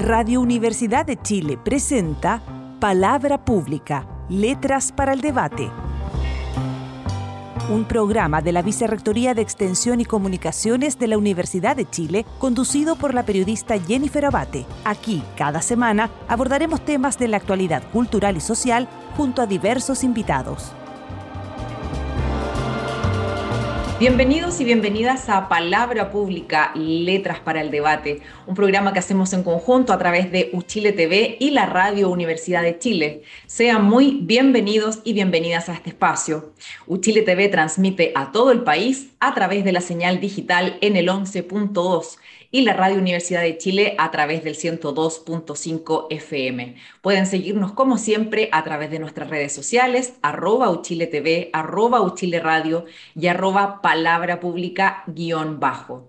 Radio Universidad de Chile presenta Palabra Pública, Letras para el Debate. Un programa de la Vicerrectoría de Extensión y Comunicaciones de la Universidad de Chile, conducido por la periodista Jennifer Abate. Aquí, cada semana, abordaremos temas de la actualidad cultural y social junto a diversos invitados. Bienvenidos y bienvenidas a Palabra Pública, Letras para el Debate, un programa que hacemos en conjunto a través de Uchile TV y la Radio Universidad de Chile. Sean muy bienvenidos y bienvenidas a este espacio. Uchile TV transmite a todo el país a través de la señal digital en el 11.2 y la Radio Universidad de Chile a través del 102.5 FM. Pueden seguirnos como siempre a través de nuestras redes sociales, @UchileTV, @UchileRadio y @Palabra Pública _.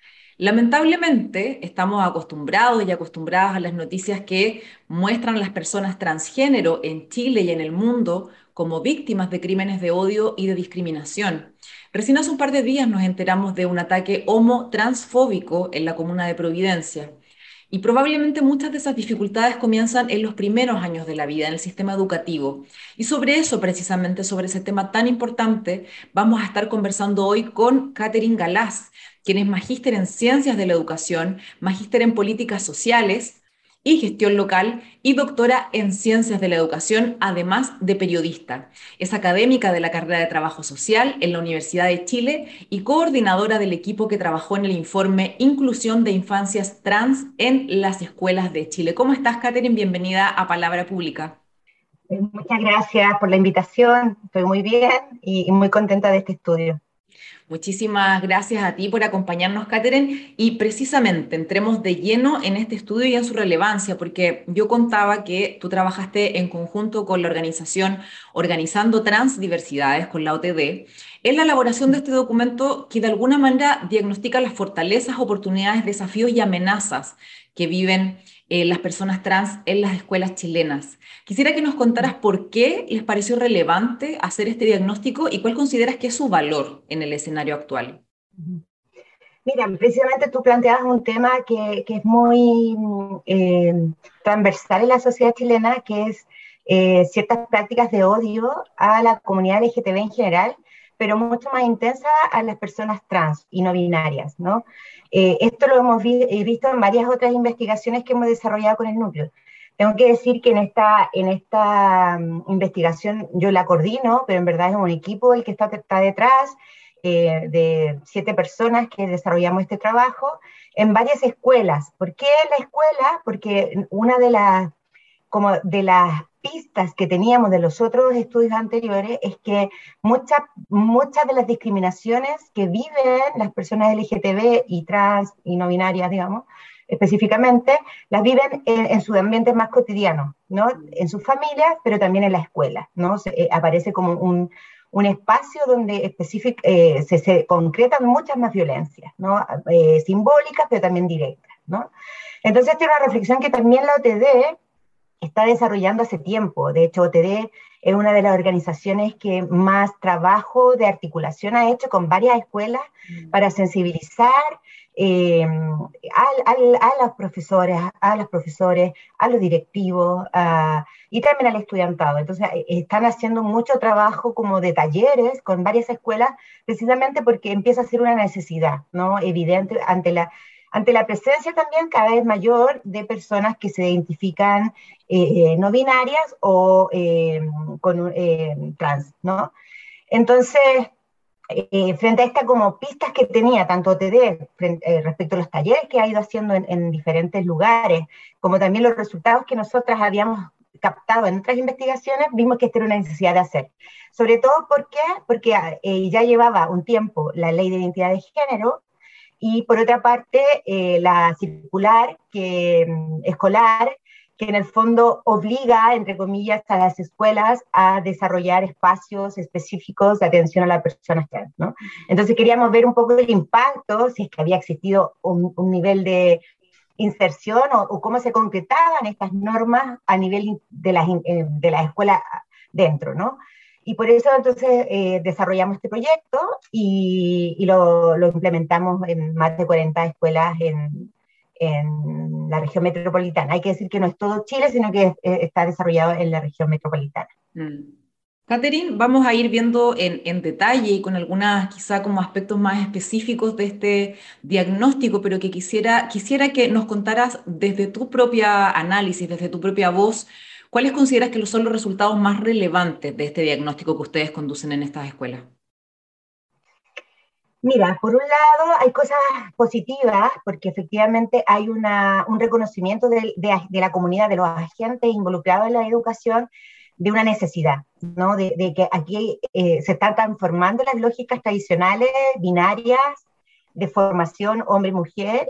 Lamentablemente, estamos acostumbrados y acostumbradas a las noticias que muestran a las personas transgénero en Chile y en el mundo como víctimas de crímenes de odio y de discriminación. Recién hace un par de días nos enteramos de un ataque homo-transfóbico en la comuna de Providencia. Y probablemente muchas de esas dificultades comienzan en los primeros años de la vida, en el sistema educativo. Y sobre eso, precisamente, sobre ese tema tan importante, vamos a estar conversando hoy con Catherine Galaz, quien es magíster en Ciencias de la Educación, magíster en Políticas Sociales y Gestión Local y doctora en Ciencias de la Educación, además de periodista. Es académica de la carrera de Trabajo Social en la Universidad de Chile y coordinadora del equipo que trabajó en el informe Inclusión de Infancias Trans en las Escuelas de Chile. ¿Cómo estás, Catherine? Bienvenida a Palabra Pública. Muchas gracias por la invitación. Estoy muy bien y muy contenta de este estudio. Muchísimas gracias a ti por acompañarnos, Catherine, y precisamente entremos de lleno en este estudio y en su relevancia, porque yo contaba que tú trabajaste en conjunto con la organización Organizando Transdiversidades, con la OTD, en la elaboración de este documento que de alguna manera diagnostica las fortalezas, oportunidades, desafíos y amenazas que viven las personas trans en las escuelas chilenas. Quisiera que nos contaras por qué les pareció relevante hacer este diagnóstico y cuál consideras que es su valor en el escenario actual. Mira, precisamente tú planteabas un tema que es muy transversal en la sociedad chilena, que es ciertas prácticas de odio a la comunidad LGTB en general, pero mucho más intensa a las personas trans y no binarias, ¿no? Esto lo hemos visto en varias otras investigaciones que hemos desarrollado con el núcleo. Tengo que decir que en esta investigación yo la coordino, pero en verdad es un equipo el que está detrás, de 7 personas que desarrollamos este trabajo en varias escuelas. ¿Por qué la escuela? Porque una de las pistas que teníamos de los otros estudios anteriores es que muchas de las discriminaciones que viven las personas LGTB y trans y no binarias, digamos, específicamente, las viven en sus ambientes más cotidianos, ¿no? En sus familias, pero también en la escuela, ¿no? Aparece como un espacio donde se concretan muchas más violencias, ¿no? Simbólicas, pero también directas, ¿no? Entonces, esta es una reflexión que también la OTD está desarrollando hace tiempo. De hecho, OTD es una de las organizaciones que más trabajo de articulación ha hecho con varias escuelas para sensibilizar a los profesores, a los profesores, a los directivos y también al estudiantado. Entonces, están haciendo mucho trabajo como de talleres con varias escuelas, precisamente porque empieza a ser una necesidad, ¿no? Evidente ante la presencia también cada vez mayor de personas que se identifican no binarias o trans, ¿no? Entonces, frente a esta como pistas que tenía tanto OTD respecto a los talleres que ha ido haciendo en diferentes lugares, como también los resultados que nosotras habíamos captado en otras investigaciones, vimos que esta era una necesidad de hacer. Sobre todo, ¿por qué? Porque ya llevaba un tiempo la ley de identidad de género, y por otra parte, la circular escolar, que en el fondo obliga, entre comillas, a las escuelas a desarrollar espacios específicos de atención a las personas trans, ¿no? Entonces queríamos ver un poco el impacto, si es que había existido un nivel de inserción o cómo se concretaban estas normas a nivel de las escuelas dentro, ¿no? Y por eso entonces desarrollamos este proyecto y lo implementamos en más de 40 escuelas en la región metropolitana. Hay que decir que no es todo Chile, sino que está desarrollado en la región metropolitana. Catherine, vamos a ir viendo en detalle y con algunas quizá como aspectos más específicos de este diagnóstico, pero que quisiera que nos contaras desde tu propia análisis, desde tu propia voz, ¿cuáles consideras que son los resultados más relevantes de este diagnóstico que ustedes conducen en estas escuelas? Mira, por un lado hay cosas positivas, porque efectivamente hay un reconocimiento de la comunidad, de los agentes involucrados en la educación, de una necesidad, ¿no? De que aquí se están transformando las lógicas tradicionales, binarias, de formación hombre-mujer,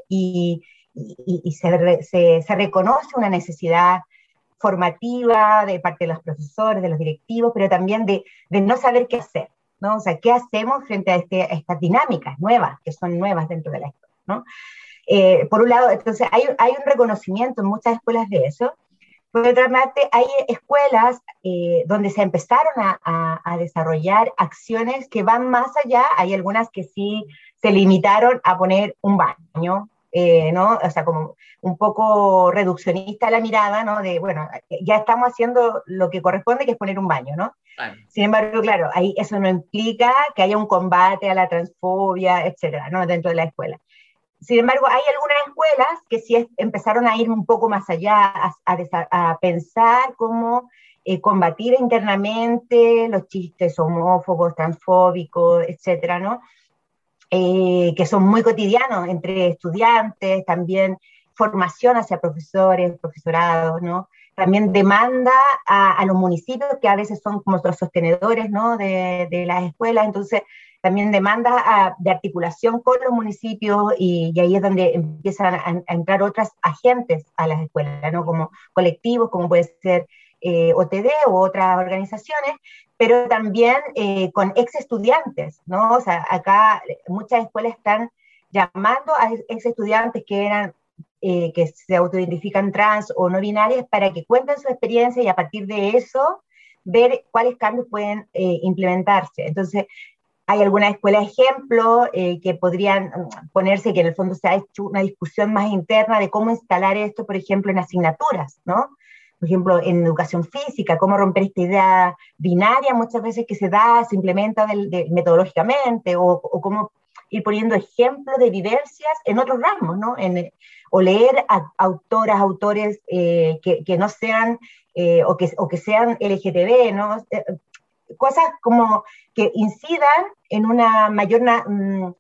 y se reconoce una necesidad formativa de parte de los profesores, de los directivos, pero también de no saber qué hacer, ¿no? O sea, ¿qué hacemos frente a estas dinámicas nuevas, que son nuevas dentro de la escuela, ¿no? Por un lado, entonces hay un reconocimiento en muchas escuelas de eso. Por otra parte, hay escuelas donde se empezaron a desarrollar acciones que van más allá. Hay algunas que sí se limitaron a poner un baño, ¿no? O sea, como un poco reduccionista la mirada, ¿no? De, bueno, ya estamos haciendo lo que corresponde, que es poner un baño, ¿no? Claro. Sin embargo, claro, ahí eso no implica que haya un combate a la transfobia, etcétera, ¿no? Dentro de la escuela. Sin embargo, hay algunas escuelas que sí empezaron a ir un poco más allá, a pensar cómo combatir internamente los chistes homófobos, transfóbicos, etcétera, ¿no? Que son muy cotidianos entre estudiantes, también formación hacia profesores, profesorados, ¿no? También demanda a los municipios, que a veces son como los sostenedores, ¿no? de las escuelas, entonces también demanda de articulación con los municipios, y ahí es donde empiezan a entrar otras agentes a las escuelas, ¿no? Como colectivos, como puede ser OTD u otras organizaciones, pero también con ex estudiantes, ¿no? O sea, acá muchas escuelas están llamando a ex estudiantes que se autoidentifican trans o no binarias, para que cuenten su experiencia y a partir de eso ver cuáles cambios pueden implementarse. Entonces, hay algunas escuelas ejemplo que podrían ponerse, que en el fondo se ha hecho una discusión más interna de cómo instalar esto, por ejemplo, en asignaturas, ¿no? Por ejemplo, en educación física, cómo romper esta idea binaria muchas veces que se implementa metodológicamente, o cómo ir poniendo ejemplos de vivencias en otros ramos, ¿no? O leer a autores que no sean, o que sean LGTB, ¿no? Cosas como que incidan en una no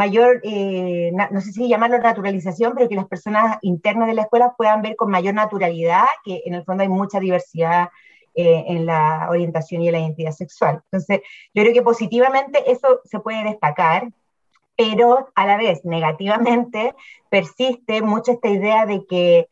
sé si llamarlo naturalización, pero que las personas internas de la escuela puedan ver con mayor naturalidad que en el fondo hay mucha diversidad en la orientación y en la identidad sexual. Entonces, yo creo que positivamente eso se puede destacar, pero a la vez negativamente persiste mucho esta idea de que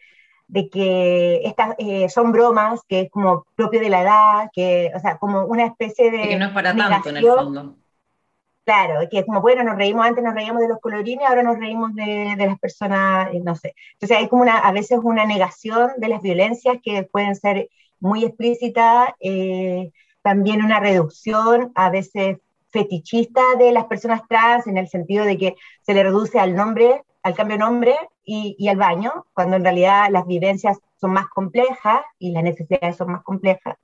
estas son bromas, que es como propio de la edad, o sea, como una especie de que no es para negación, tanto en el fondo. Claro, que es como, bueno, antes nos reíamos de los colorines, ahora nos reímos de las personas, no sé. Entonces hay como a veces una negación de las violencias que pueden ser muy explícitas, también una reducción a veces fetichista de las personas trans, en el sentido de que se le reduce al cambio de nombre y al baño, cuando en realidad las vivencias son más complejas y las necesidades son más complejas.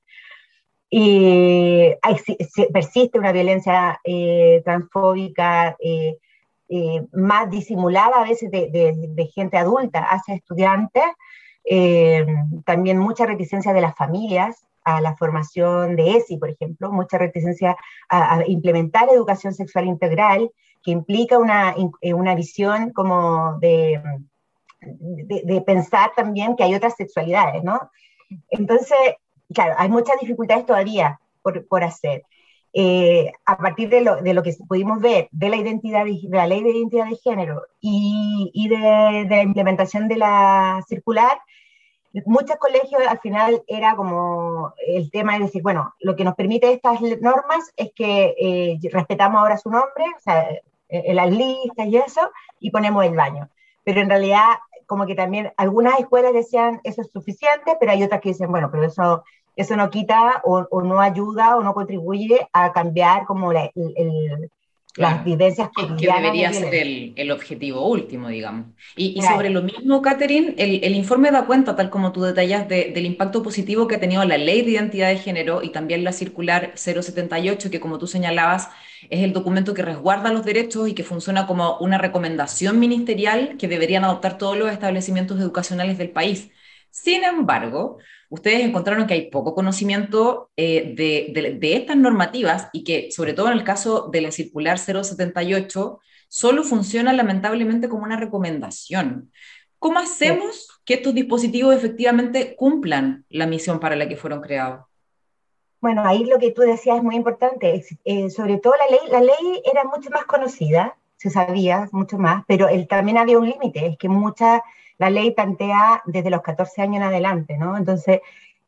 Y persiste una violencia transfóbica más disimulada a veces de gente adulta hacia estudiantes, también mucha reticencia de las familias a la formación de ESI, por ejemplo, mucha reticencia a implementar educación sexual integral, que implica una visión como de pensar también que hay otras sexualidades, ¿no? Entonces, claro, hay muchas dificultades todavía por hacer. A partir de lo que pudimos ver de la ley de identidad de género y de la implementación de la circular, muchos colegios al final era como el tema de decir, bueno, lo que nos permite estas normas es que respetamos ahora su nombre, o sea, en las listas y eso, y ponemos el baño. Pero en realidad, como que también algunas escuelas decían eso es suficiente, pero hay otras que dicen, bueno, pero eso no quita o no ayuda o no contribuye a cambiar como las Claro, vivencias que cotidianas de debería ser violencia. el objetivo último, digamos. Y sobre Claro, lo mismo, Catherine, el informe da cuenta, tal como tú detallas, del impacto positivo que ha tenido la Ley de Identidad de Género y también la Circular 078, que como tú señalabas, es el documento que resguarda los derechos y que funciona como una recomendación ministerial que deberían adoptar todos los establecimientos educacionales del país. Sin embargo, ustedes encontraron que hay poco conocimiento de estas normativas y que, sobre todo en el caso de la circular 078, solo funciona lamentablemente como una recomendación. ¿Cómo sí. hacemos que estos dispositivos efectivamente cumplan la misión para la que fueron creados? Bueno, ahí lo que tú decías es muy importante. Sobre todo la ley era mucho más conocida, se sabía mucho más, pero también había un límite, es que la ley plantea desde los 14 años en adelante, ¿no? Entonces,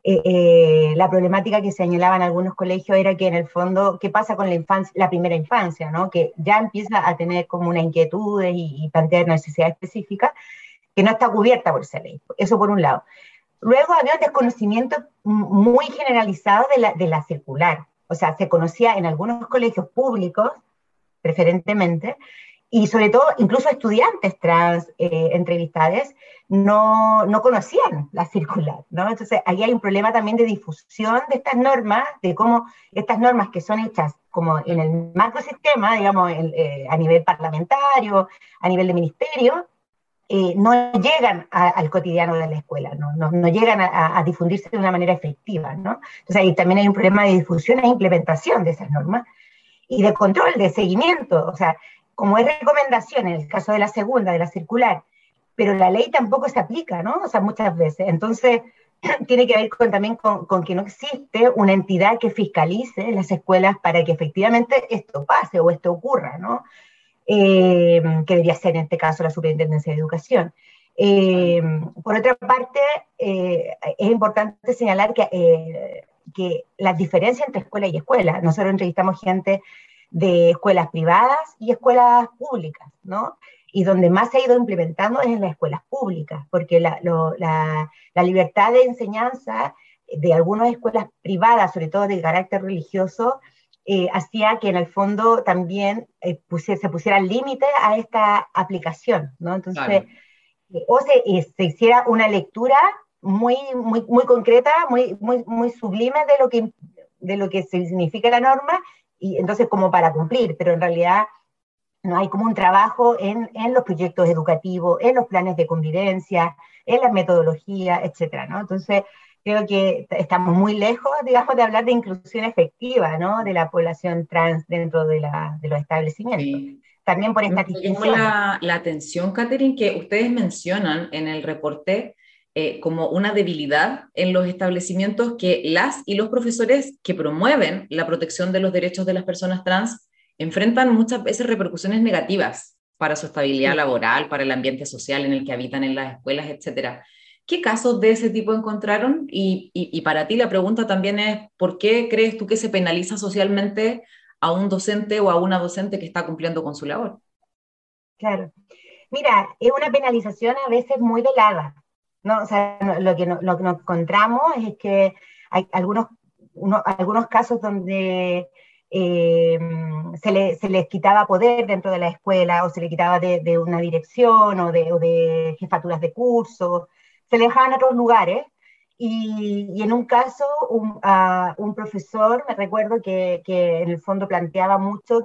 la problemática que señalaban algunos colegios era que en el fondo, ¿qué pasa con la infancia, la primera infancia, ¿no? Que ya empieza a tener como una inquietud y plantear necesidades específicas que no está cubierta por esa ley. Eso por un lado. Luego había un desconocimiento muy generalizado de la circular. O sea, se conocía en algunos colegios públicos, preferentemente, y sobre todo incluso estudiantes trans entrevistados no conocían la circular, ¿no? Entonces ahí hay un problema también de difusión de estas normas, de cómo estas normas que son hechas como en el macrosistema, digamos, a nivel parlamentario, a nivel de ministerio, no llegan al cotidiano de la escuela, no llegan a difundirse de una manera efectiva, ¿no? Entonces ahí también hay un problema de difusión e implementación de esas normas y de control, de seguimiento, o sea, como es recomendación en el caso de la segunda, de la circular, pero la ley tampoco se aplica, ¿no? O sea, muchas veces. Entonces, tiene que ver también con que no existe una entidad que fiscalice las escuelas para que efectivamente esto pase o esto ocurra, ¿no? Que debería ser en este caso la Superintendencia de Educación. Eh, por otra parte, es importante señalar que las diferencias entre escuela y escuela, nosotros entrevistamos gente de escuelas privadas y escuelas públicas, ¿no? Y donde más se ha ido implementando es en las escuelas públicas, porque la libertad de enseñanza de algunas escuelas privadas, sobre todo de carácter religioso, hacía que en el fondo también se pusiera límite a esta aplicación, ¿no? Entonces, Claro. se hiciera una lectura muy concreta, muy sublime de lo que significa la norma, y entonces como para cumplir, pero en realidad no hay como un trabajo en los proyectos educativos, en los planes de convivencia, en las metodologías, etcétera, ¿no? Entonces, creo que estamos muy lejos, digamos, de hablar de inclusión efectiva, ¿no? De la población trans dentro de los establecimientos. Sí. También por Me estas llamó distinciones. la atención, Catherine, que ustedes mencionan en el reporte como una debilidad en los establecimientos que las y los profesores que promueven la protección de los derechos de las personas trans enfrentan muchas veces repercusiones negativas para su estabilidad Sí. laboral, para el ambiente social en el que habitan en las escuelas, etcétera. ¿Qué casos de ese tipo encontraron? Y para ti la pregunta también es, ¿por qué crees tú que se penaliza socialmente a un docente o a una docente que está cumpliendo con su labor? Claro. Mira, es una penalización a veces muy velada, ¿no? O sea, lo que nos encontramos es que hay algunos casos donde eh, se les quitaba poder dentro de la escuela o se le quitaba de una dirección o de jefaturas de curso, se le dejaban a otros lugares. Y en un caso, un profesor, me recuerdo que en el fondo planteaba mucho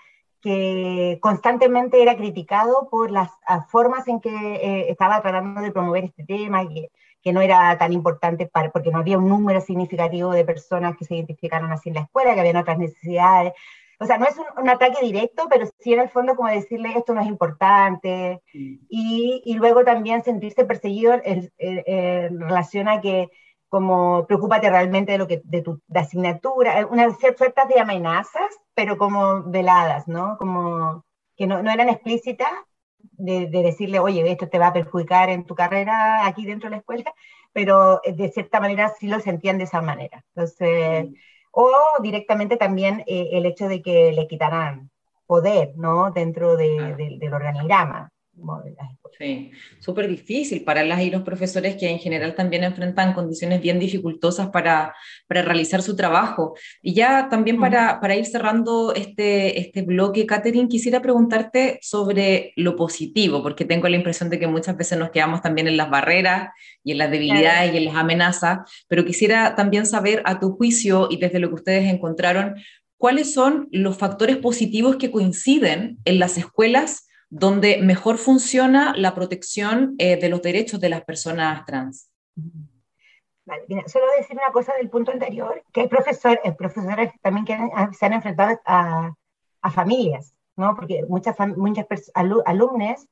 que constantemente era criticado por las formas en que estaba tratando de promover este tema, que no era tan importante porque no había un número significativo de personas que se identificaron así en la escuela, que habían otras necesidades. O sea, no es un ataque directo, pero sí en el fondo como decirle esto no es importante. Y luego también sentirse perseguido en relación a que como preocúpate realmente de asignatura, unas ciertas de amenazas, pero como veladas, ¿no? Como que no eran explícitas de decirle, oye, esto te va a perjudicar en tu carrera aquí dentro de la escuela, pero de cierta manera sí lo sentían de esa manera. Entonces, o directamente también el hecho de que le quitaran poder, ¿no? Dentro Claro. del organigrama. de las escuelas. Sí, súper difícil para las y los profesores que en general también enfrentan condiciones bien dificultosas para realizar su trabajo. Y ya también para ir cerrando este bloque, Catherine, quisiera preguntarte sobre lo positivo, porque tengo la impresión de que muchas veces nos quedamos también en las barreras y en las Claro. debilidades y en las amenazas, pero quisiera también saber, a tu juicio y desde lo que ustedes encontraron, ¿cuáles son los factores positivos que coinciden en las escuelas donde mejor funciona la protección de los derechos de las personas trans? Vale, mira, solo decir una cosa del punto anterior, que hay profesores también que se han enfrentado a familias, ¿no? Porque muchas alumnos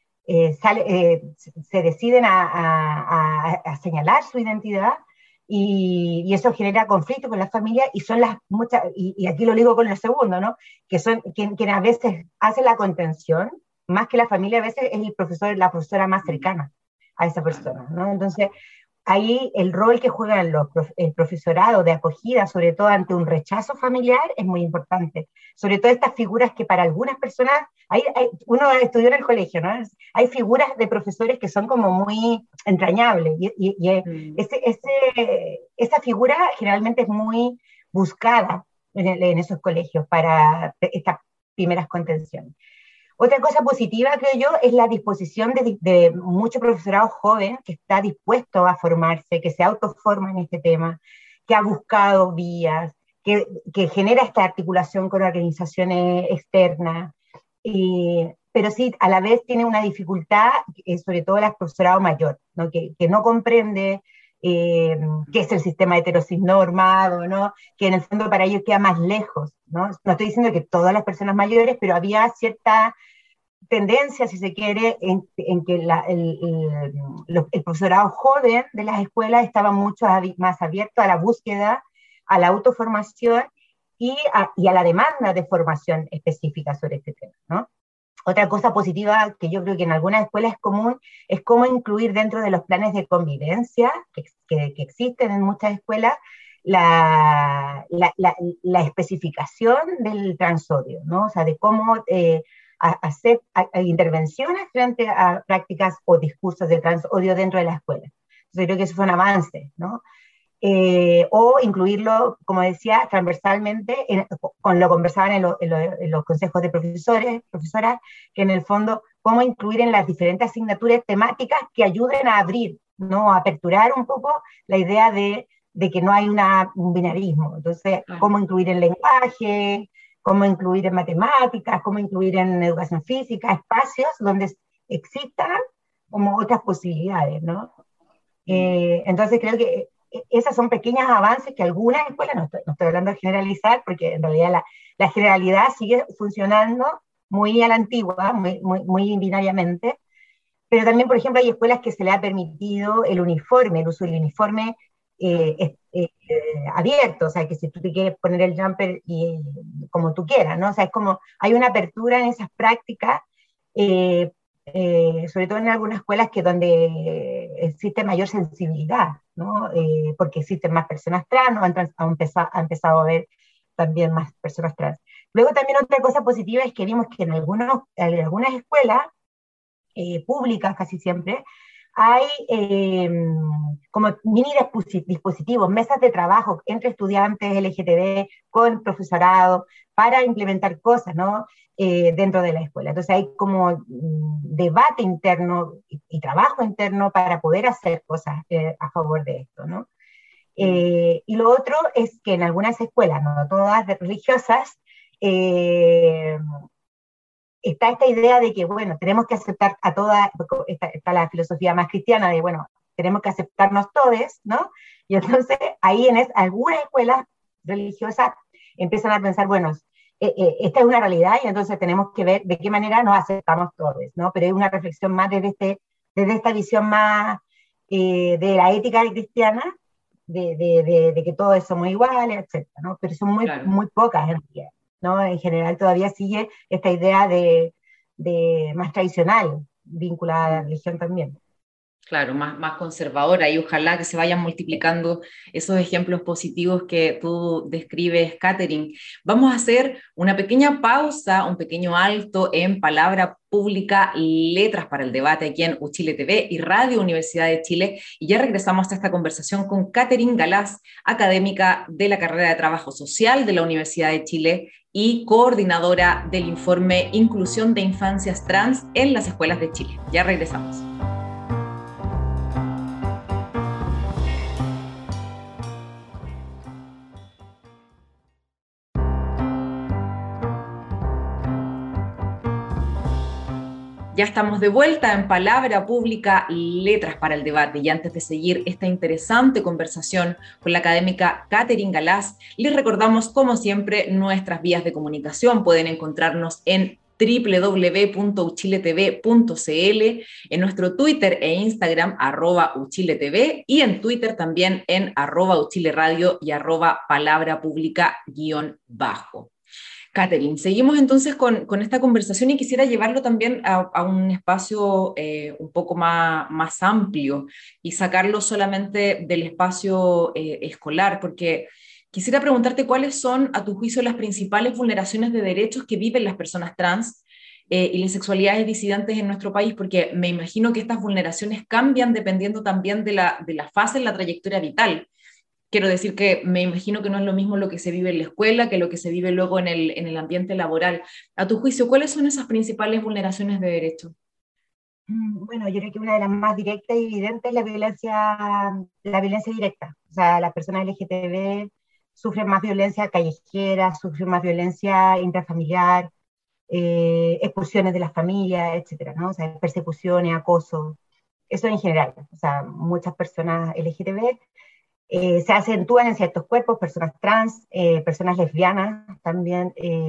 se deciden a señalar su identidad y eso genera conflicto con la familia y son y aquí lo digo con el segundo, ¿no? Que son quien a veces hace la contención, más que la familia, a veces es el profesor, la profesora más cercana a esa persona, ¿no? Entonces, ahí el rol que juega el profesorado de acogida, sobre todo ante un rechazo familiar, es muy importante. Sobre todo estas figuras que para algunas personas, uno estudió en el colegio, ¿no? Hay figuras de profesores que son como muy entrañables esa figura generalmente es muy buscada en esos colegios para estas primeras contenciones. Otra cosa positiva, creo yo, es la disposición de mucho profesorado joven que está dispuesto a formarse, que se autoforma en este tema, que ha buscado vías, que genera esta articulación con organizaciones externas, pero sí, a la vez tiene una dificultad, sobre todo el profesorado mayor, ¿no? Que no comprende qué es el sistema heterosis normado, ¿no? Que en el fondo para ellos queda más lejos, ¿no? No estoy diciendo que todas las personas mayores, pero había cierta tendencia, si se quiere, en que el profesorado joven de las escuelas estaba mucho más abierto a la búsqueda, a la autoformación y a la demanda de formación específica sobre este tema, ¿no? Otra cosa positiva que yo creo que en algunas escuelas es común es cómo incluir dentro de los planes de convivencia que existen en muchas escuelas la especificación del transodio, ¿no? O sea, de cómo hacer intervenciones frente a prácticas o discursos de transodio dentro de la escuela. Entonces creo que eso fue un avance, ¿no? O incluirlo, como decía, transversalmente, con lo conversaban en los consejos de profesores, profesoras, que en el fondo, cómo incluir en las diferentes asignaturas temáticas que ayuden a abrir, ¿no? A aperturar un poco la idea de que no hay un binarismo. Entonces, cómo incluir en lenguaje, cómo incluir en matemáticas, cómo incluir en educación física, espacios donde existan como otras posibilidades, ¿no? Entonces creo que esas son pequeños avances que algunas escuelas, no estoy hablando de generalizar, porque en realidad la generalidad sigue funcionando muy a la antigua, muy binariamente, pero también, por ejemplo, hay escuelas que se le ha permitido el uso del uniforme abierto, o sea, que si tú te quieres poner el jumper como tú quieras, ¿no? O sea, es como, hay una apertura en esas prácticas, eh, sobre todo en algunas escuelas que donde existe mayor sensibilidad, ¿no? Porque existen más personas trans, ha empezado a haber también más personas trans. Luego también otra cosa positiva es que vimos que en algunas escuelas públicas casi siempre, hay como mini dispositivos, mesas de trabajo entre estudiantes LGTB con profesorado para implementar cosas, ¿no? Dentro de la escuela. Entonces hay como debate interno y trabajo interno para poder hacer cosas a favor de esto, ¿no? Y lo otro es que en algunas escuelas, no todas religiosas, está esta idea de que, bueno, tenemos que aceptar a todas, está la filosofía más cristiana de, bueno, tenemos que aceptarnos todos, ¿no? Y entonces ahí algunas escuelas religiosas empiezan a pensar, bueno, esta es una realidad y entonces tenemos que ver de qué manera nos aceptamos todos, ¿no? Pero es una reflexión más desde esta visión más de la ética cristiana, de que todos somos iguales, etcétera, ¿no? Pero son muy pocas en realidad, ¿no? En general todavía sigue esta idea de más tradicional, vinculada a la religión también. Claro, más conservadora y ojalá que se vayan multiplicando esos ejemplos positivos que tú describes, Catherine. Vamos a hacer una pequeña pausa, un pequeño alto en Palabra Pública, Letras para el Debate aquí en Uchile TV y Radio Universidad de Chile y ya regresamos a esta conversación con Catherine Galaz, académica de la carrera de Trabajo Social de la Universidad de Chile y coordinadora del informe Inclusión de Infancias Trans en las Escuelas de Chile. Ya regresamos. Ya estamos de vuelta en Palabra Pública, Letras para el Debate. Y antes de seguir esta interesante conversación con la académica Catherine Galaz, les recordamos, como siempre, nuestras vías de comunicación. Pueden encontrarnos en www.uchiletv.cl, en nuestro Twitter e Instagram, @uchiletv, y en Twitter también en @uchileradio y @palabra pública_bajo. Catherine, seguimos entonces con esta conversación y quisiera llevarlo también a un espacio un poco más amplio y sacarlo solamente del espacio escolar, porque quisiera preguntarte cuáles son, a tu juicio, las principales vulneraciones de derechos que viven las personas trans y las sexualidades disidentes en nuestro país, porque me imagino que estas vulneraciones cambian dependiendo también de la fase en la trayectoria vital. Quiero decir que me imagino que no es lo mismo lo que se vive en la escuela que lo que se vive luego en el ambiente laboral. A tu juicio, ¿cuáles son esas principales vulneraciones de derechos? Bueno, yo creo que una de las más directas y evidentes es la violencia directa. O sea, las personas LGTB sufren más violencia callejera, sufren más violencia intrafamiliar, expulsiones de las familias, etcétera, ¿no? O sea, persecuciones, acoso, eso en general. O sea, muchas personas LGTB se acentúan en ciertos cuerpos, personas trans, personas lesbianas también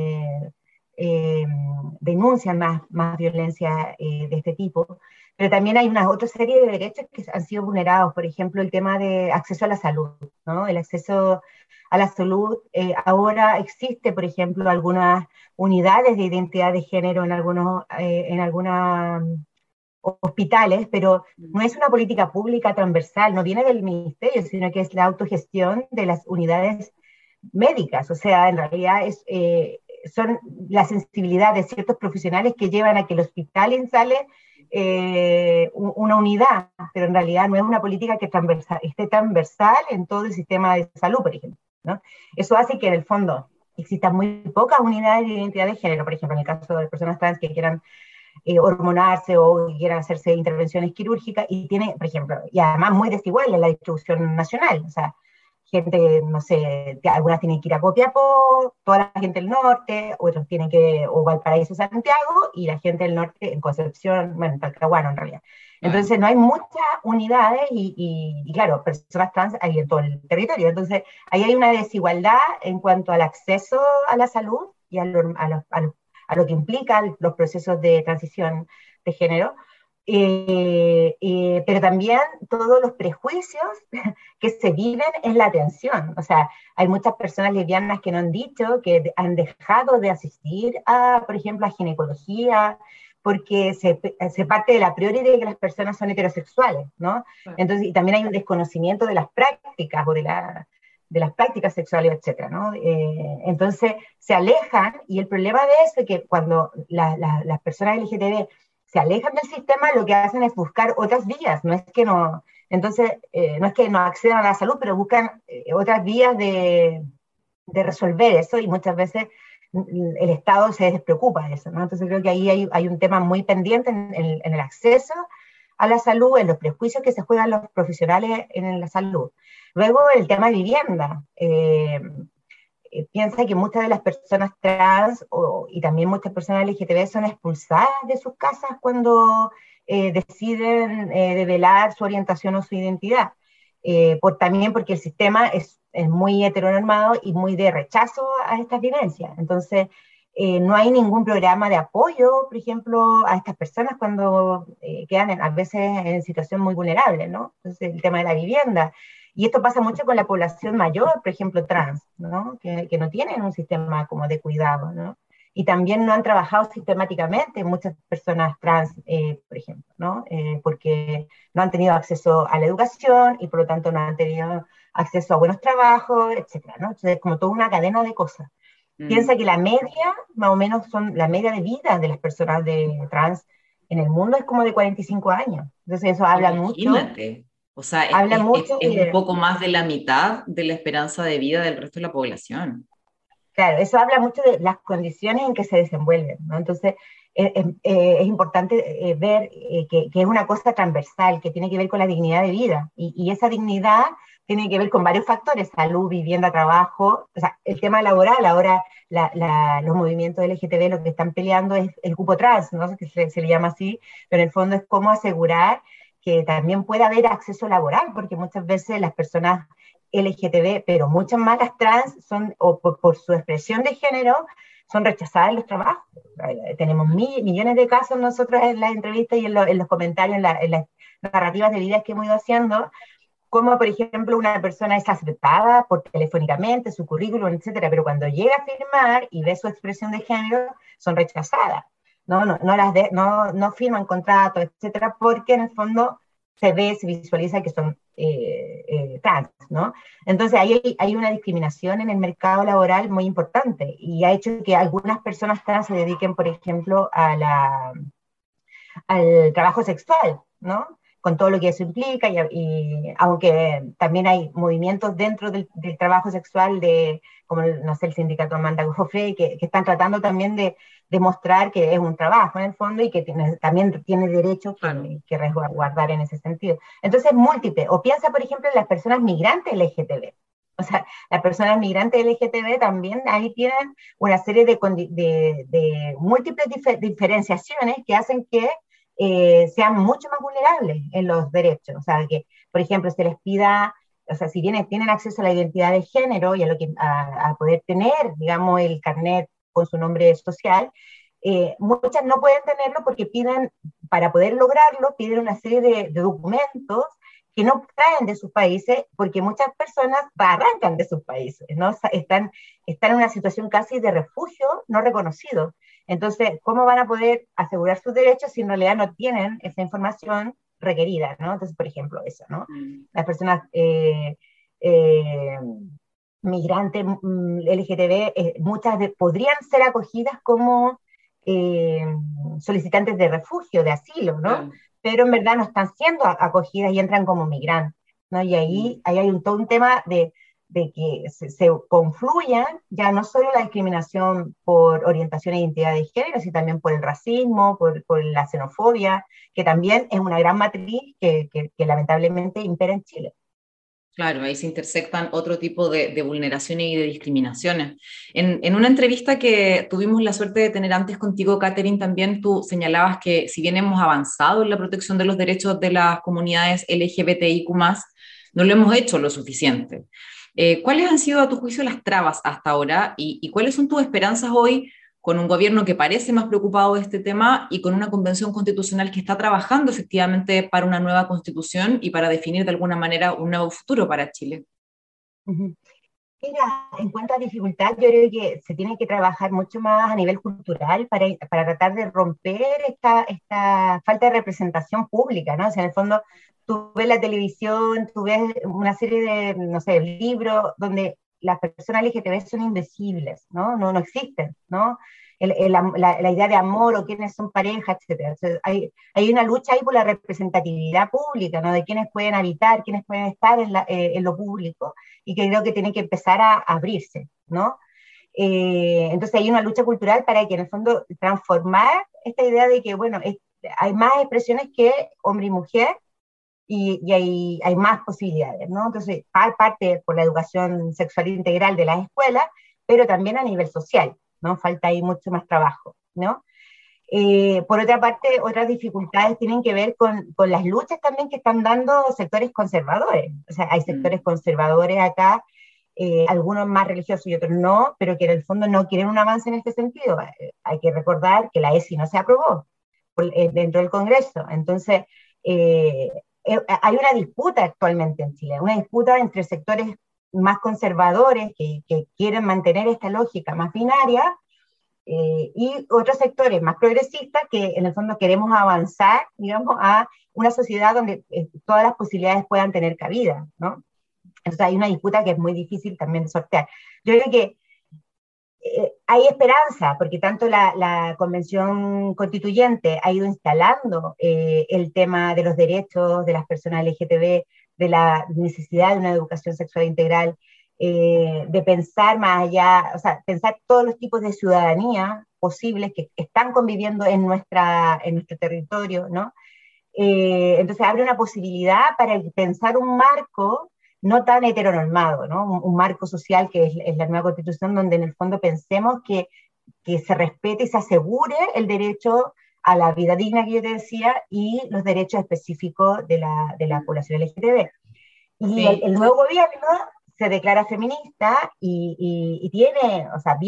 eh, denuncian más violencia de este tipo, pero también hay una otra serie de derechos que han sido vulnerados, por ejemplo, el tema de acceso a la salud, ¿no? El acceso a la salud, ahora existe, por ejemplo, algunas unidades de identidad de género en algunas hospitales, pero no es una política pública transversal, no viene del ministerio, sino que es la autogestión de las unidades médicas. O sea, en realidad son la sensibilidad de ciertos profesionales que llevan a que el hospital instale una unidad, pero en realidad no es una política que esté transversal en todo el sistema de salud, por ejemplo, ¿no? Eso hace que en el fondo existan muy pocas unidades de identidad de género, por ejemplo, en el caso de personas trans que quieran hormonarse o quieran hacerse intervenciones quirúrgicas, y tiene, por ejemplo, y además muy desigual en la distribución nacional. O sea, gente, no sé, algunas tienen que ir a Copiapó, toda la gente del norte, otros tienen que, o Valparaíso, Santiago, y la gente del norte en Concepción, bueno, en Talcahuano en realidad. Entonces no hay muchas unidades y claro, personas trans hay en todo el territorio. Entonces ahí hay una desigualdad en cuanto al acceso a la salud y a lo que implican los procesos de transición de género, pero también todos los prejuicios que se viven en la atención. O sea, hay muchas personas lesbianas que no han dicho que han dejado de asistir a, por ejemplo, a ginecología, porque se parte de la priori de que las personas son heterosexuales, ¿no? Entonces, y también hay un desconocimiento de las prácticas o de las prácticas sexuales, etcétera, ¿no? Entonces se alejan, y el problema de eso es que cuando las personas LGTB se alejan del sistema, lo que hacen es buscar otras vías, no es que no, entonces, no es que no accedan a la salud, pero buscan otras vías de resolver eso, y muchas veces el Estado se despreocupa de eso, ¿no? Entonces creo que ahí hay un tema muy pendiente en el acceso a la salud, en los prejuicios que se juegan los profesionales en la salud. Luego el tema de vivienda. Piensa que muchas de las personas trans y también muchas personas LGTB son expulsadas de sus casas cuando deciden develar su orientación o su identidad. También porque el sistema es muy heteronormado y muy de rechazo a estas vivencias. Entonces, no hay ningún programa de apoyo, por ejemplo, a estas personas cuando quedan a veces en situación muy vulnerable, ¿no? Entonces, el tema de la vivienda. Y esto pasa mucho con la población mayor, por ejemplo, trans, ¿no? Que no tienen un sistema como de cuidado, ¿no? y también no han trabajado sistemáticamente muchas personas trans, por ejemplo, ¿no? Porque no han tenido acceso a la educación y por lo tanto no han tenido acceso a buenos trabajos, etcétera, ¿no? Entonces, como toda una cadena de cosas. Piensa que la media, más o menos, la media de vida de las personas trans en el mundo es como de 45 años. Entonces eso Imagínate. O sea, habla mucho es un poco más de la mitad de la esperanza de vida del resto de la población. claro, eso habla mucho de las condiciones en que se desenvuelven, ¿no? Entonces, es importante ver que es una cosa transversal, que tiene que ver con la dignidad de vida, y esa dignidad tiene que ver con varios factores, salud, vivienda, trabajo, o sea, el tema laboral, ahora los movimientos LGTB lo que están peleando es el cupo trans, ¿no? Que se le llama así, pero en el fondo es cómo asegurar que también pueda haber acceso laboral, porque muchas veces las personas LGTB, pero muchas más las trans son, o por su expresión de género, son rechazadas en los trabajos. Tenemos millones de casos nosotros en las entrevistas y en los comentarios, en las narrativas de vidas que hemos ido haciendo, como por ejemplo una persona es aceptada por telefónicamente, su currículum, etcétera, pero cuando llega a firmar y ve su expresión de género, son rechazadas. No firman contratos, etcétera, porque en el fondo se visualiza que son trans, ¿no? Entonces hay una discriminación en el mercado laboral muy importante y ha hecho que algunas personas trans se dediquen, por ejemplo, al trabajo sexual, ¿no? Con todo lo que eso implica, y aunque también hay movimientos dentro del trabajo sexual, como no sé, el sindicato Amanda Gofre, que están tratando también de demostrar que es un trabajo en el fondo y que también tiene derechos que resguardar en ese sentido. Entonces, múltiple. O piensa, por ejemplo, en las personas migrantes LGTB. O sea, las personas migrantes LGTB también ahí tienen una serie de múltiples diferenciaciones que hacen que sean mucho más vulnerables en los derechos. O sea, que, por ejemplo, se les pida, o sea, si tienen acceso a la identidad de género y a poder tener, digamos, el carnet con su nombre social, muchas no pueden tenerlo porque para poder lograrlo, piden una serie de documentos que no traen de sus países, porque muchas personas arrancan de sus países, ¿no? Están en una situación casi de refugio no reconocido. Entonces, ¿cómo van a poder asegurar sus derechos si en realidad no tienen esa información requerida, ¿no? Entonces, por ejemplo, eso, ¿no? Las personas migrantes LGTB, muchas podrían ser acogidas como solicitantes de refugio, de asilo, ¿no? Pero en verdad no están siendo acogidas y entran como migrantes, ¿no? Y ahí hay todo un tema de que se confluyan ya no solo la discriminación por orientación e identidad de género, sino también por el racismo, por la xenofobia, que también es una gran matriz que lamentablemente impera en Chile. Claro, ahí se intersectan otro tipo de vulneraciones y de discriminaciones. En una entrevista que tuvimos la suerte de tener antes contigo, Catherine, también tú señalabas que si bien hemos avanzado en la protección de los derechos de las comunidades LGBTIQ+, no lo hemos hecho lo suficiente. ¿Cuáles han sido, a tu juicio, las trabas hasta ahora y cuáles son tus esperanzas hoy con un gobierno que parece más preocupado de este tema y con una convención constitucional que está trabajando efectivamente para una nueva constitución y para definir de alguna manera un nuevo futuro para Chile? Mira, en cuanto a dificultad, yo creo que se tiene que trabajar mucho más a nivel cultural para tratar de romper esta falta de representación pública, ¿no? O sea, en el fondo, tú ves la televisión, tú ves una serie de, no sé, libros donde las personas LGTB son invisibles, ¿no? No existen, ¿no? La idea de amor o quiénes son pareja, etcétera. Entonces, hay una lucha ahí por la representatividad pública, ¿no? De quiénes pueden habitar, quiénes pueden estar en lo público, y que creo que tiene que empezar a abrirse, ¿no? Entonces hay una lucha cultural para que en el fondo transformar esta idea de que, bueno, hay más expresiones que hombre y mujer, y hay más posibilidades, ¿no? Entonces, parte por la educación sexual integral de las escuelas, pero también a nivel social, ¿no? Falta ahí mucho más trabajo, ¿no? Por otra parte, otras dificultades tienen que ver con las luchas también que están dando sectores conservadores. O sea, hay sectores conservadores acá, algunos más religiosos y otros no, pero que en el fondo no quieren un avance en este sentido. Hay que recordar que la ESI no se aprobó dentro del Congreso. Entonces, hay una disputa actualmente en Chile, una disputa entre sectores más conservadores que quieren mantener esta lógica más binaria, Y otros sectores más progresistas que en el fondo queremos avanzar, digamos, a una sociedad donde todas las posibilidades puedan tener cabida, ¿no? Entonces hay una disputa que es muy difícil también de sortear. Yo creo que hay esperanza, porque tanto la Convención Constituyente ha ido instalando el tema de los derechos de las personas LGTB, de la necesidad de una educación sexual integral, de pensar más allá, o sea, pensar todos los tipos de ciudadanía posibles que están conviviendo en nuestro territorio, ¿no? Entonces abre una posibilidad para pensar un marco no tan heteronormado, ¿no? Un marco social que es la nueva constitución, donde en el fondo pensemos que se respete y se asegure el derecho a la vida digna que yo te decía y los derechos específicos de la población LGTB. Y Sí, el nuevo gobierno se declara feminista y tiene, o sea,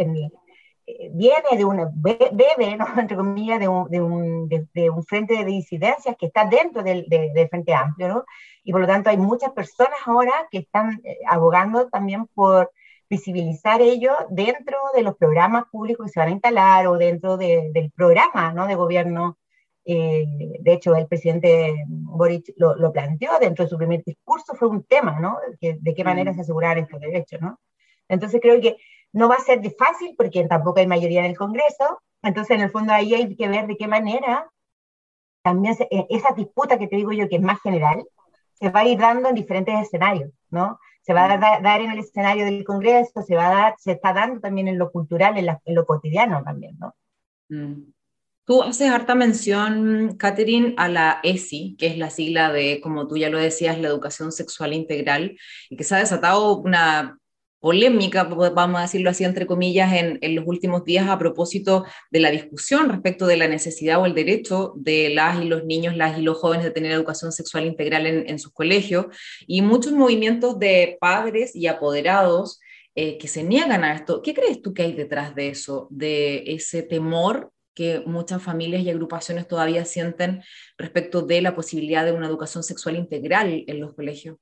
viene de una, bebe, ¿no? Entre comillas, de un frente de disidencias que está dentro del Frente Amplio, ¿no? Y por lo tanto hay muchas personas ahora que están abogando también por visibilizar ello dentro de los programas públicos que se van a instalar o dentro del programa, ¿no? De gobierno. De hecho, el presidente Boric lo planteó dentro de su primer discurso, fue un tema, ¿no? De qué manera se asegurar estos derechos, ¿no? Entonces creo que no va a ser fácil porque tampoco hay mayoría en el Congreso, entonces en el fondo ahí hay que ver de qué manera también esa disputa que te digo yo que es más general, se va a ir dando en diferentes escenarios, ¿no? Se va a dar en el escenario del Congreso, se está dando también en lo cultural, en lo cotidiano también, ¿no? Mm. Tú haces harta mención, Catherine, a la ESI, que es la sigla de, como tú ya lo decías, la educación sexual integral, y que se ha desatado una polémica, vamos a decirlo así, entre comillas, en los últimos días a propósito de la discusión respecto de la necesidad o el derecho de las y los niños, las y los jóvenes de tener educación sexual integral en sus colegios, y muchos movimientos de padres y apoderados que se niegan a esto. ¿Qué crees tú que hay detrás de eso, de ese temor que muchas familias y agrupaciones todavía sienten respecto de la posibilidad de una educación sexual integral en los colegios?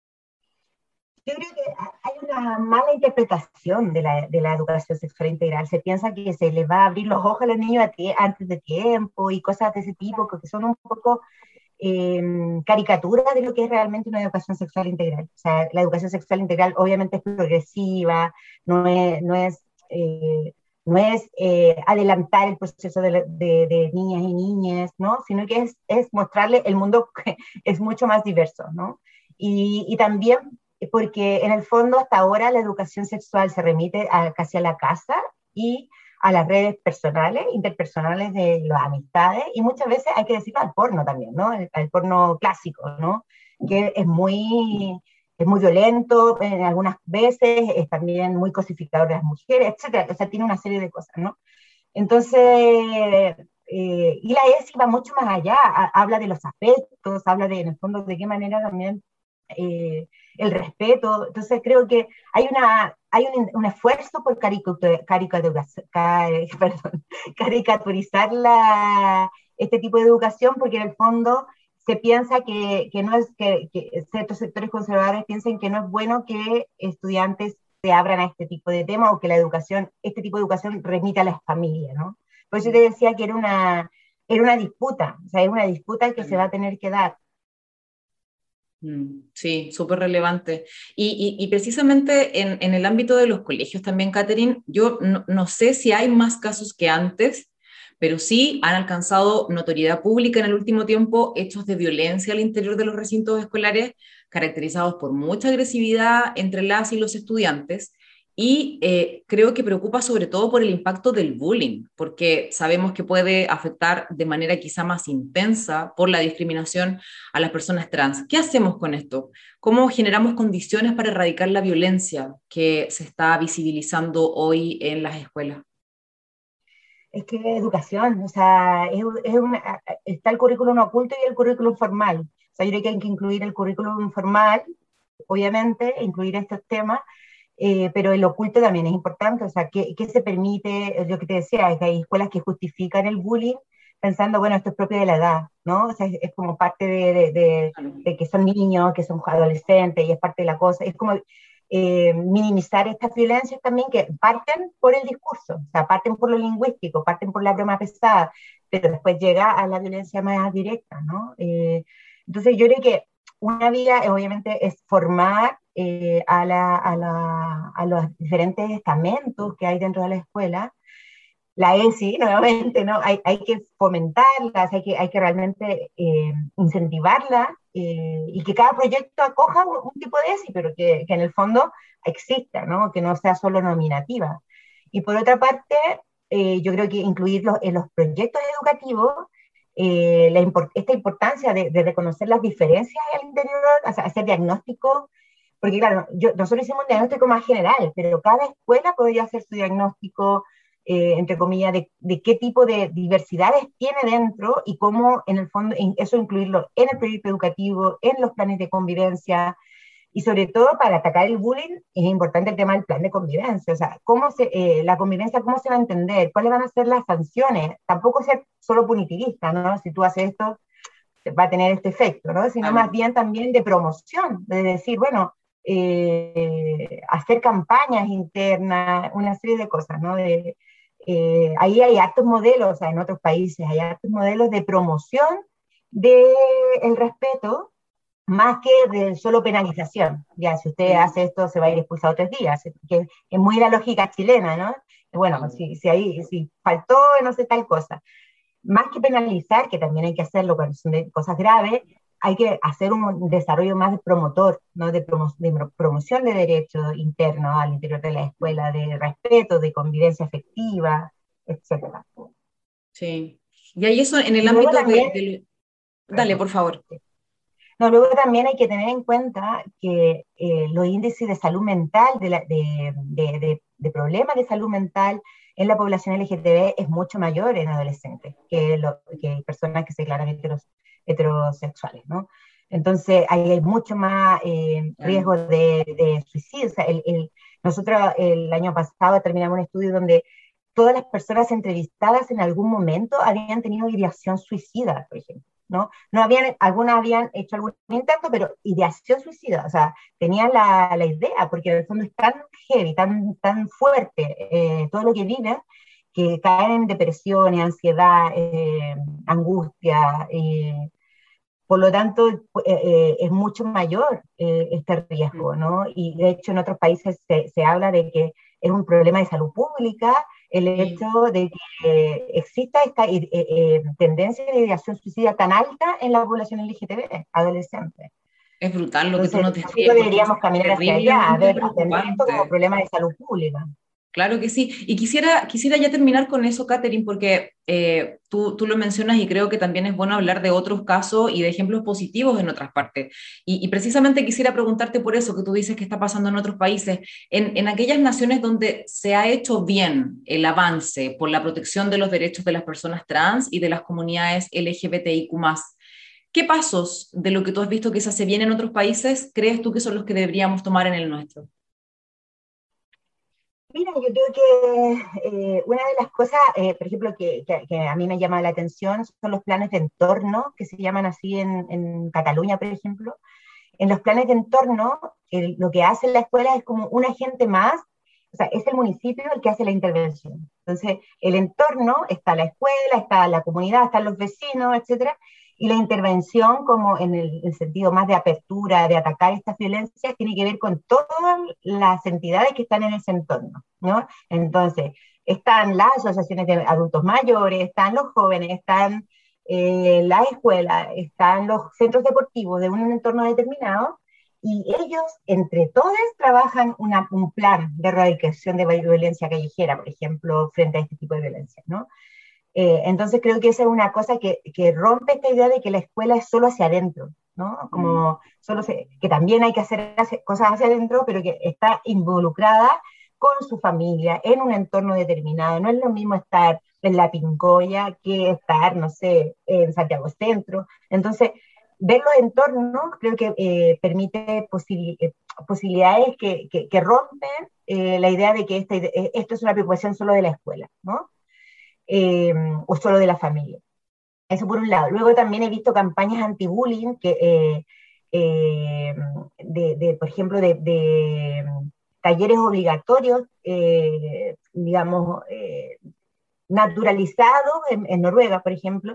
Yo creo que hay una mala interpretación de la educación sexual integral. Se piensa que se les va a abrir los ojos a los niños antes de tiempo y cosas de ese tipo, que son un poco caricaturas de lo que es realmente una educación sexual integral. O sea, la educación sexual integral obviamente es progresiva, no es adelantar el proceso de niñas y niñas, ¿no? Sino que es mostrarle el mundo que es mucho más diverso, ¿no? Y también porque en el fondo hasta ahora la educación sexual se remite casi a la casa y a las redes personales, interpersonales de las amistades, y muchas veces hay que decirlo al porno también, ¿no? Al porno clásico, ¿no? Que es muy violento en algunas veces, es también muy cosificador de las mujeres, etcétera. O sea, tiene una serie de cosas, ¿no? Entonces, y la ESI va mucho más allá, habla de los afectos, habla de, en el fondo, de qué manera también el respeto. Entonces creo que hay un esfuerzo por perdón, caricaturizar este tipo de educación, porque en el fondo se piensa que no es que ciertos sectores conservadores piensen que no es bueno que estudiantes se abran a este tipo de temas o que este tipo de educación remita a las familias, ¿no? Por eso te decía que era una disputa, o sea, es una disputa que se va a tener que dar. Sí, súper relevante. Y precisamente en el ámbito de los colegios también, Catherine, yo no sé si hay más casos que antes, pero sí han alcanzado notoriedad pública en el último tiempo hechos de violencia al interior de los recintos escolares, caracterizados por mucha agresividad entre las y los estudiantes. Y creo que preocupa sobre todo por el impacto del bullying, porque sabemos que puede afectar de manera quizá más intensa por la discriminación a las personas trans. ¿Qué hacemos con esto? ¿Cómo generamos condiciones para erradicar la violencia que se está visibilizando hoy en las escuelas? Es que educación, o sea, está el currículum oculto y el currículum formal. O sea, yo creo que hay que incluir el currículum formal, obviamente, incluir estos temas, pero el oculto también es importante. O sea, ¿qué se permite? Lo que te decía, es que hay escuelas que justifican el bullying pensando, bueno, esto es propio de la edad, ¿no? O sea, es como parte de que son niños, que son adolescentes, y es parte de la cosa. Es como minimizar estas violencias también que parten por el discurso, o sea, parten por lo lingüístico, parten por la broma pesada, pero después llega a la violencia más directa, ¿no? Entonces yo creo que una vía obviamente es formar a los diferentes estamentos que hay dentro de la escuela. La ESI, nuevamente, ¿no? Hay que fomentarlas, hay que realmente incentivarla y que cada proyecto acoja un tipo de ESI, pero que en el fondo exista, ¿no? Que no sea solo nominativa. Y por otra parte, yo creo que incluirlos en los proyectos educativos, esta importancia de reconocer las diferencias al interior, o sea, hacer diagnósticos, porque claro, nosotros hicimos un diagnóstico más general, pero cada escuela podría hacer su diagnóstico, entre comillas, de qué tipo de diversidades tiene dentro y cómo, en el fondo, eso incluirlo en el proyecto educativo, en los planes de convivencia, y sobre todo para atacar el bullying, es importante el tema del plan de convivencia, o sea, la convivencia, cómo se va a entender, cuáles van a ser las sanciones, tampoco ser solo punitivista, ¿no? Si tú haces esto, va a tener este efecto, ¿no? Sino más bien también de promoción, de decir, bueno, hacer campañas internas, una serie de cosas, ¿no? Ahí hay hartos modelos, o sea, en otros países hay hartos modelos de promoción del respeto, más que de solo penalización. Ya, si usted hace esto, se va a ir expulsado 3 días, que es muy la lógica chilena, ¿no? Bueno, si faltó, no sé, tal cosa. Más que penalizar, que también hay que hacerlo cuando son de cosas graves, hay que hacer un desarrollo más de promotor, ¿no? De promoción de derechos internos al interior de la escuela, de respeto, de convivencia afectiva, etcétera. Sí. Y ahí eso en el Y luego ámbito también, Dale, por favor. no, luego también hay que tener en cuenta que los índices de salud mental, de problemas de salud mental en la población LGTB es mucho mayor en adolescentes que personas que se declaran heterosexuales, ¿no? Entonces hay mucho más riesgo de suicidio. O sea, nosotros el año pasado terminamos un estudio donde todas las personas entrevistadas en algún momento habían tenido ideación suicida, por ejemplo. ¿No? Algunas habían hecho algún intento, pero ideación suicida, o sea, tenían la idea, porque en el fondo es tan heavy, tan fuerte todo lo que viven, que caen en depresión, ansiedad, angustia, por lo tanto es mucho mayor este riesgo, ¿no? Y de hecho en otros países se habla de que es un problema de salud pública el hecho de que exista esta tendencia de ideación suicida tan alta en la población LGTB, adolescente. Es brutal lo que tú Entonces, nos nosotros describes, porque es deberíamos caminar hacia allá, terriblemente atender esto como preocupante. problema de salud pública. Claro que sí. Y quisiera ya terminar con eso, Catherine, porque tú lo mencionas y creo que también es bueno hablar de otros casos y de ejemplos positivos en otras partes. Y precisamente quisiera preguntarte por eso que tú dices que está pasando en otros países, en aquellas naciones donde se ha hecho bien el avance por la protección de los derechos de las personas trans y de las comunidades LGBTIQ+. ¿Qué pasos de lo que tú has visto que se hace bien en otros países crees tú que son los que deberíamos tomar en el nuestro? Mira, yo creo que una de las cosas, por ejemplo, que a mí me llama la atención son los planes de entorno, que se llaman así en Cataluña, por ejemplo. En los planes de entorno, lo que hace la escuela es como un agente más, o sea, es el municipio el que hace la intervención. Entonces, el entorno, está la escuela, está la comunidad, están los vecinos, etcétera, y la intervención, como en el sentido más de apertura, de atacar estas violencias, tiene que ver con todas las entidades que están en ese entorno, ¿no? Entonces, están las asociaciones de adultos mayores, están los jóvenes, están las escuelas, están los centros deportivos de un entorno determinado, y ellos, entre todos, trabajan un plan de erradicación de violencia callejera, por ejemplo, frente a este tipo de violencia, ¿no? Entonces creo que esa es una cosa que rompe esta idea de que la escuela es solo hacia adentro, ¿no? Como que también hay que hacer cosas hacia adentro, pero que está involucrada con su familia, en un entorno determinado. No es lo mismo estar en La Pincoya que estar, no sé, en Santiago Centro. Entonces, ver los entornos creo que permite posibilidades que rompen la idea de que esto es una preocupación solo de la escuela, ¿no? O solo de la familia. Eso por un lado. Luego también he visto campañas anti-bullying por ejemplo, de talleres obligatorios, digamos, naturalizados en Noruega, por ejemplo,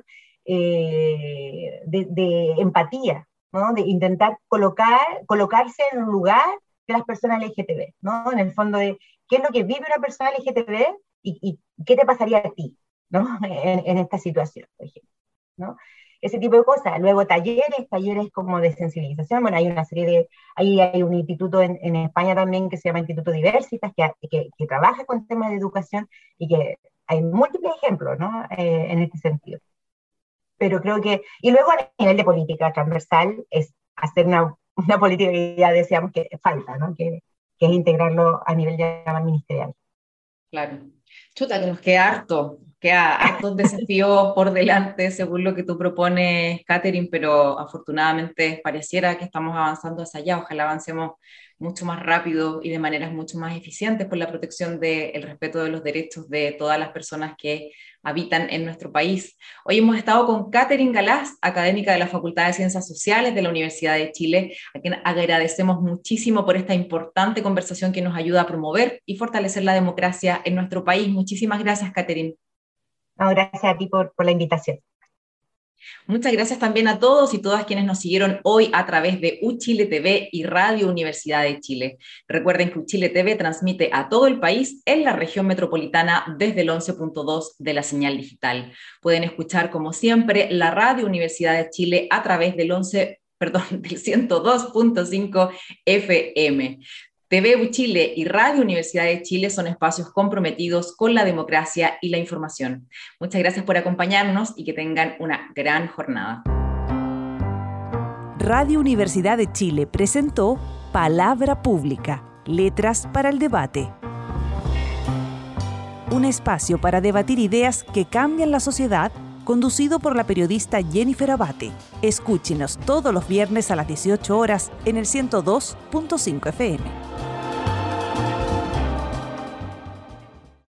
de empatía, ¿no? De intentar colocarse en un lugar de las personas LGTB, ¿no? En el fondo de qué es lo que vive una persona LGTB y qué te pasaría a ti, ¿no? En esta situación, por ejemplo, ¿no? Ese tipo de cosas. Luego talleres como de sensibilización. Bueno, hay una serie ahí hay un instituto en España también que se llama Instituto Diversitas, que trabaja con temas de educación y que hay múltiples ejemplos, ¿no? En este sentido. Pero creo que, y luego a nivel de política transversal, es hacer una política que ya decíamos que falta, ¿no? Que es integrarlo a nivel ya ministerial. Claro. Chuta, que nos queda hartos desafíos por delante según lo que tú propones, Catherine, pero afortunadamente pareciera que estamos avanzando hacia allá. Ojalá avancemos mucho más rápido y de maneras mucho más eficientes por la protección del respeto de los derechos de todas las personas que habitan en nuestro país. Hoy hemos estado con Catherine Galaz, académica de la Facultad de Ciencias Sociales de la Universidad de Chile, a quien agradecemos muchísimo por esta importante conversación que nos ayuda a promover y fortalecer la democracia en nuestro país. Muchísimas gracias, Catherine. No, gracias a ti por la invitación. Muchas gracias también a todos y todas quienes nos siguieron hoy a través de UChile TV y Radio Universidad de Chile. Recuerden que UChile TV transmite a todo el país en la región metropolitana desde el 11.2 de la señal digital. Pueden escuchar, como siempre, la Radio Universidad de Chile a través del 102.5 FM. TV UChile y Radio Universidad de Chile son espacios comprometidos con la democracia y la información. Muchas gracias por acompañarnos y que tengan una gran jornada. Radio Universidad de Chile presentó Palabra Pública, Letras para el Debate. Un espacio para debatir ideas que cambian la sociedad, conducido por la periodista Jennifer Abate. Escúchenos todos los viernes a las 18 horas en el 102.5 FM.